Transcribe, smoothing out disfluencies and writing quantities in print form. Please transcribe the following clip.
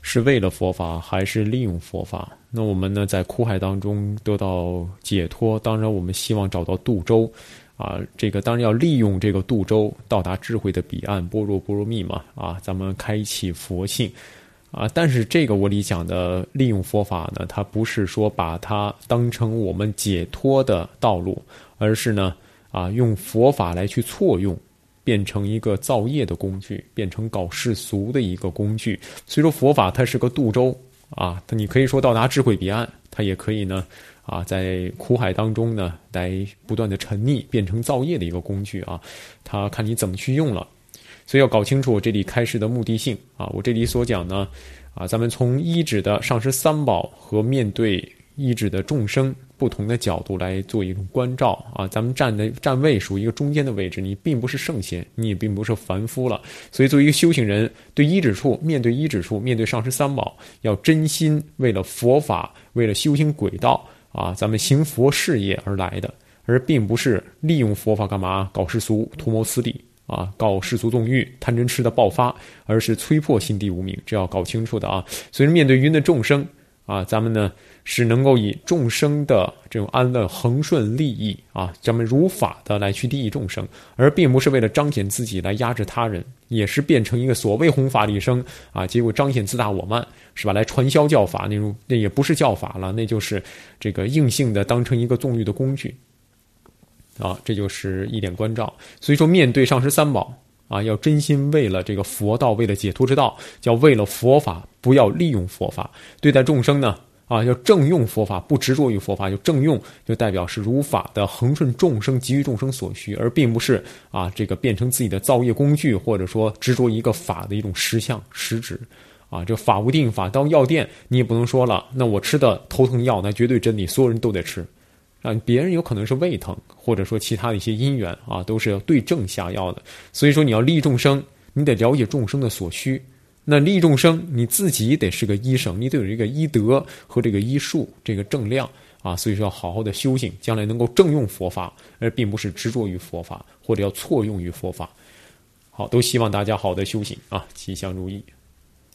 是为了佛法还是利用佛法？那我们呢，在苦海当中得到解脱，当然我们希望找到渡舟啊，这个当然要利用这个渡舟到达智慧的彼岸，般若波罗蜜嘛啊，咱们开启佛性啊。但是这个我理想的利用佛法呢，它不是说把它当成我们解脱的道路，而是呢用佛法来去错用，变成一个造业的工具，变成搞世俗的一个工具。所以说佛法它是个渡舟啊，你可以说到达智慧彼岸，它也可以呢在苦海当中呢来不断的沉溺，变成造业的一个工具啊，它看你怎么去用了。所以要搞清楚我这里开示的目的性啊，我这里所讲呢咱们从依止的上师三宝和面对依止的众生不同的角度来做一种关照啊，咱们站位属于一个中间的位置，你并不是圣贤，你也并不是凡夫了，所以作为一个修行人，对依止处，面对依止处，面对上师三宝，要真心为了佛法，为了修行轨道啊，咱们行佛事业而来的，而并不是利用佛法干嘛搞世俗，图谋私利啊，搞世俗纵欲，贪嗔痴的爆发，而是摧破心地无明，这要搞清楚的啊。所以面对云的众生啊，咱们呢是能够以众生的这种安乐恒顺利益啊，咱们如法的来去利益众生，而并不是为了彰显自己来压制他人，也是变成一个所谓弘法利生啊，结果彰显自大我慢，是吧？来传销教法那种，那也不是教法了，那就是这个硬性的当成一个纵欲的工具啊，这就是一点关照。所以说面对上师三宝啊，要真心为了这个佛道，为了解脱之道，叫为了佛法，不要利用佛法。对待众生呢要正用佛法，不执着于佛法，就正用就代表是如法的恒顺众生，给予众生所需，而并不是这个变成自己的造业工具，或者说执着一个法的一种实相实质啊。这法无定，法到药店，你也不能说了，那我吃的头疼药那绝对真理，所有人都得吃。别人有可能是胃疼，或者说其他的一些因缘啊，都是要对症下药的。所以说你要利益众生，你得了解众生的所需。那利益众生，你自己得是个医生，你得有这个医德和这个医术，这个正量啊。所以说要好好的修行，将来能够正用佛法，而并不是执着于佛法，或者要错用于佛法。好，都希望大家好的修行啊，吉祥如意。